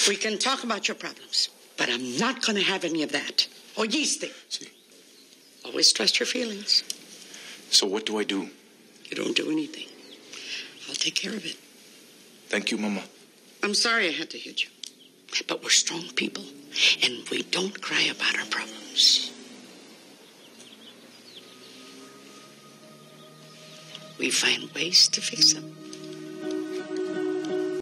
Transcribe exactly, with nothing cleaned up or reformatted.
We can talk about your problems, but I'm not going to have any of that. Oíste? Sí. Always trust your feelings. So what do I do? You don't do anything. I'll take care of it. Thank you, Mama. I'm sorry I had to hit you. But we're strong people, and we don't cry about our problems. We find ways to fix them.